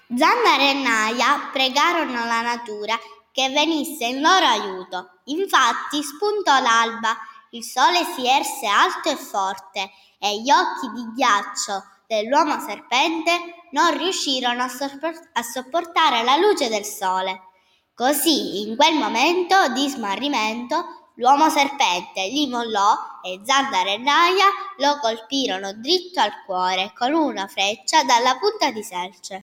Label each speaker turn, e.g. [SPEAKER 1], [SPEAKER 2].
[SPEAKER 1] Zandara e Naia pregarono la natura che venisse in loro aiuto. Infatti spuntò l'alba, il sole si erse alto e forte e gli occhi di ghiaccio dell'uomo serpente non riuscirono a sopportare la luce del sole. Così, in quel momento di smarrimento, l'uomo serpente gli mollò e Zandara e Naia lo colpirono dritto al cuore con una freccia dalla punta di selce.